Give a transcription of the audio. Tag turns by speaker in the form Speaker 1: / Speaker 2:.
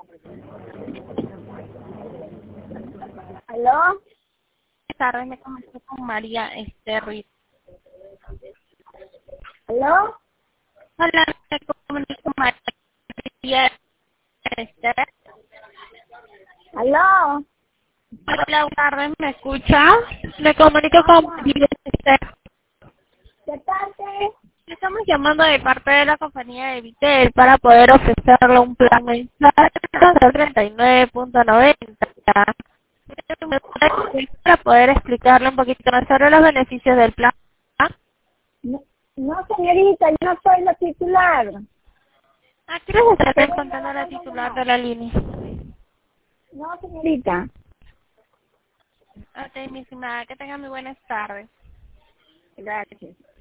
Speaker 1: ¿Aló?
Speaker 2: Buenas tardes, me comunico con María Ruiz.
Speaker 1: ¿Aló?
Speaker 2: Hola, me comunico con María Esther.
Speaker 1: ¿Aló?
Speaker 2: Hola, buenas tardes, ¿me escucha? Me comunico con María Esther.
Speaker 1: ¿Qué parte?
Speaker 2: Estamos llamando de parte de la compañía de Vitel para poder ofrecerle un plan mensual de 39.90. Para poder explicarle un poquito más sobre los beneficios del plan.
Speaker 1: No, no, señorita, yo no soy la titular.
Speaker 2: ¿A quién le gustaría contando a la titular de la línea?
Speaker 1: No, señorita.
Speaker 2: Ok, mi estimada, que tenga muy buenas tardes.
Speaker 1: Gracias.